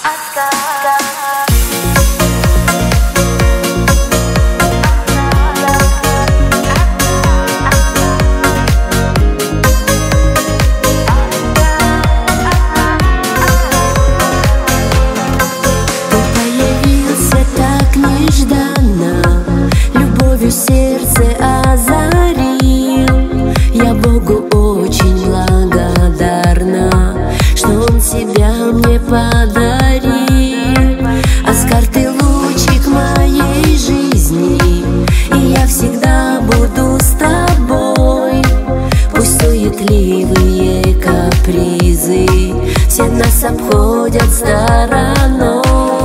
Сердце озарил. Я Богу очень благодарна, что Он тебя мне подарил. Оскар, ты лучик моей жизни, и я всегда буду с тобой. Пусть суетливые капризы все нас обходят стороной.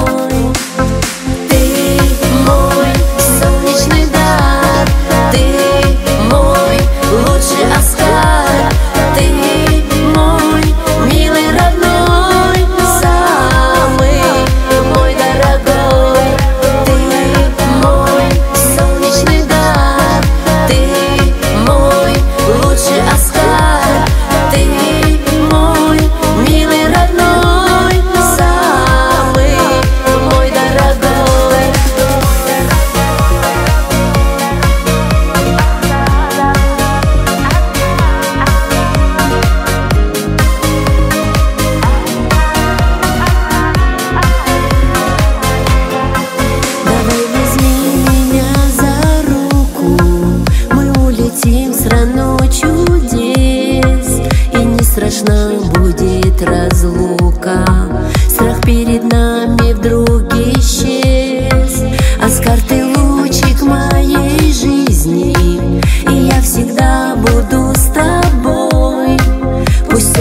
В страну чудес, и не страшна будет разлука. Страх перед нами вдруг исчез. Оскар, ты лучик моей жизни, и я всегда буду с тобой. Пусть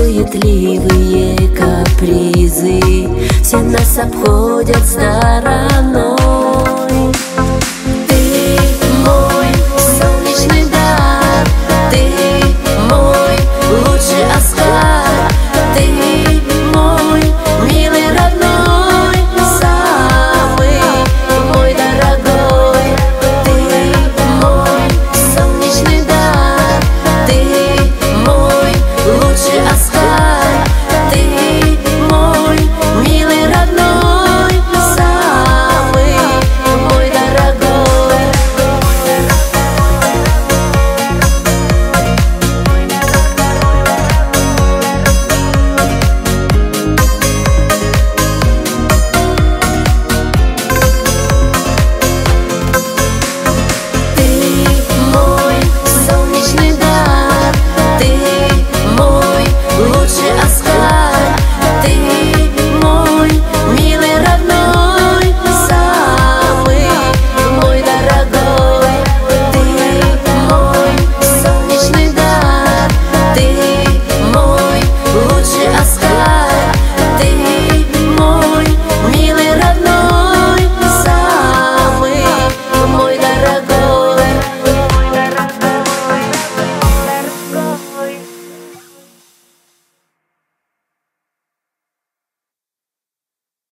суетливые капризы все нас обходят стороной.